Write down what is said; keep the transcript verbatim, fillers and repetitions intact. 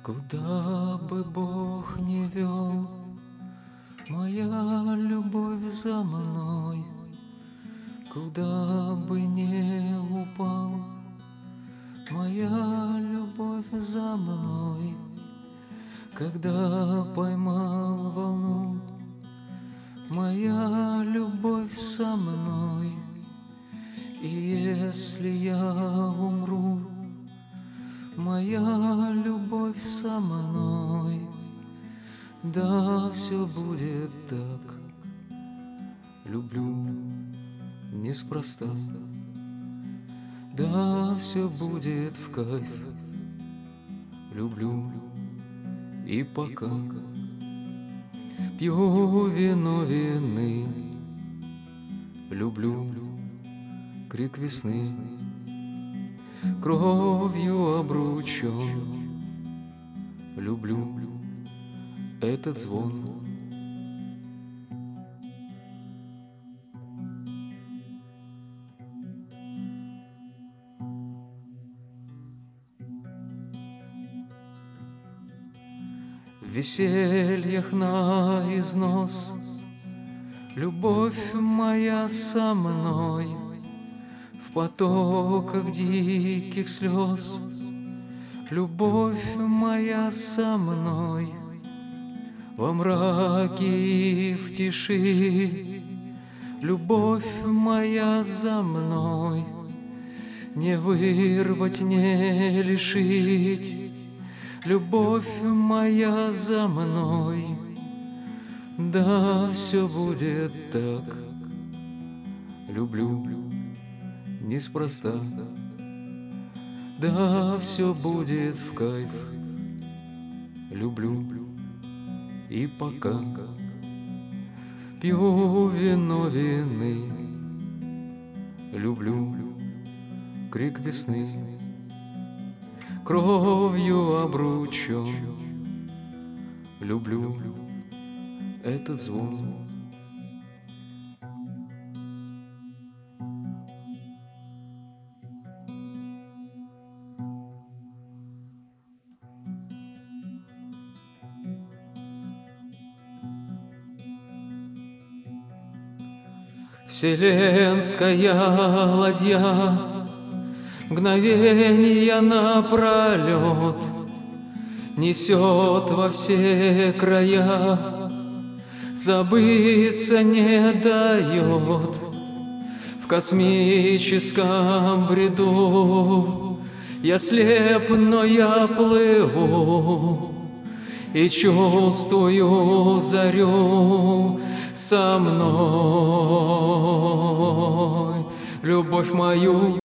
Куда бы Бог ни вел, моя любовь за мной. Куда бы ни упал, моя любовь за мной. Когда поймал волну, моя любовь со мной. И если я умру, моя любовь со мной. Да, все будет так. Люблю неспроста. Да, все будет в кайф. Люблю и пока пью вино вины. Люблю крик весны, кровью обручен. Люблю этот звон. В весельях на износ любовь моя со мной. В потоках диких слез любовь моя со мной. Во мраке и в тиши любовь моя за мной. Не вырвать, не лишить, любовь моя за мной. Да, все будет так. Люблю неспроста. Да, все будет в кайф. Люблю и пока пью вино вины. Люблю крик весны, кровью обручен. Люблю этот звон. Вселенская ладья мгновения напролет несет во все края, забыться не дает. В космическом бреду я слеп, но я плыву и чувствую зарю со мной. Любовь мою